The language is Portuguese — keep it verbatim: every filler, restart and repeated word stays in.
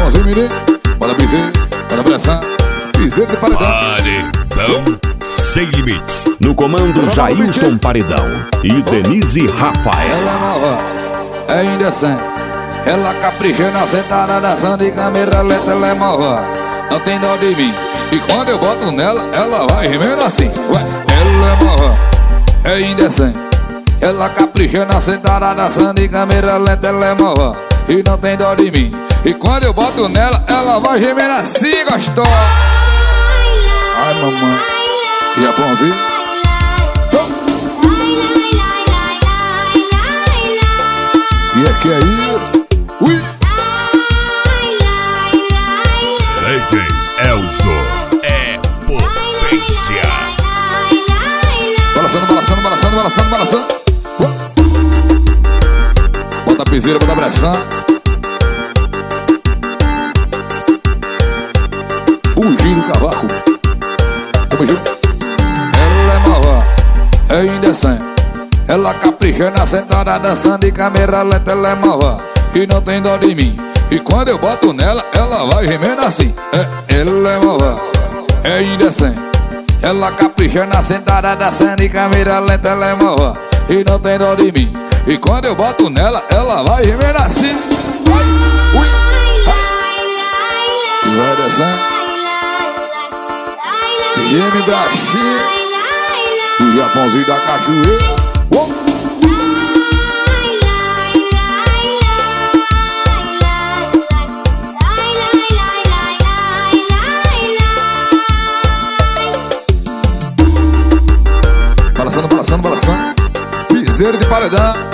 Japãozinho, menino. Bora piseiro, bora pressão. Piseiro de paredão. Paredão sem limites. No comando Jailton Paredão e Denise Rafael. Ela é nova, é indecente. Ela capricha na sentada dançando e câmera lenta, ela é nova. Não tem dó de mim. E quando eu boto nela, ela vai gemendo assim. Ué, ela é nova, é indecente. Ela capricha na sentada dançando e câmera lenta, ela é nova. E não tem dó de mim. E quando eu boto nela, ela vai gemendo assim, gostosa. Ai, mamãe. Japãozinho. E é que é isso? Ui! D J Elzo é potência. Balançando, balançando, balançando, balançando, balançando. Bota a piseira, bota a pressão. O giro do cavaco. Tamo junto. Ela é nova, é indecente. Ela capricha na sentada dançando e câmera lenta, ela é nova. E não tem dó de mim. E quando eu boto nela, ela vai gemendo assim. É, ela é nova, é indecente. Ela capricha na sentada dançando e câmera lenta, ela é nova. E não tem dó de mim. E quando eu boto nela, ela vai gemendo assim. Vai, ui, vai. E vai descendo. Geme baixinho. O Japãozinho da cachoeira. Oh. Balançando, balançando, balançando. Piseiro de paredão.